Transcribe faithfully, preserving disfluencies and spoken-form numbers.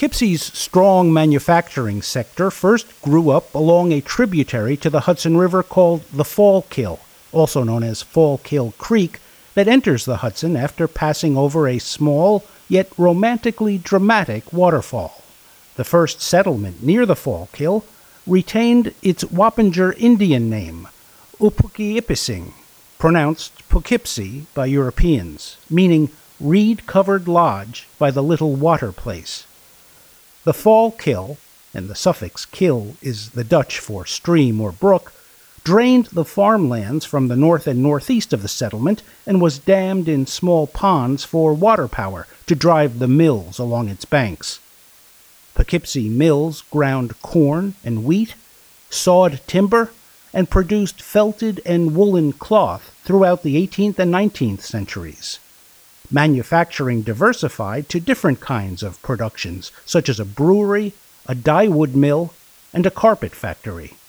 Poughkeepsie's strong manufacturing sector first grew up along a tributary to the Hudson River called the Fallkill, also known as Fallkill Creek, that enters the Hudson after passing over a small yet romantically dramatic waterfall. The first settlement near the Fallkill retained its Wappinger Indian name, Upukkiipissing, pronounced Poughkeepsie by Europeans, meaning reed-covered lodge by the little water place. The Fallkill, and the suffix kill is the Dutch for stream or brook, drained the farmlands from the north and northeast of the settlement and was dammed in small ponds for water power to drive the mills along its banks. Poughkeepsie mills ground corn and wheat, sawed timber, and produced felted and woolen cloth throughout the eighteenth and nineteenth centuries. Manufacturing diversified to different kinds of productions, such as a brewery, a dyewood mill, and a carpet factory.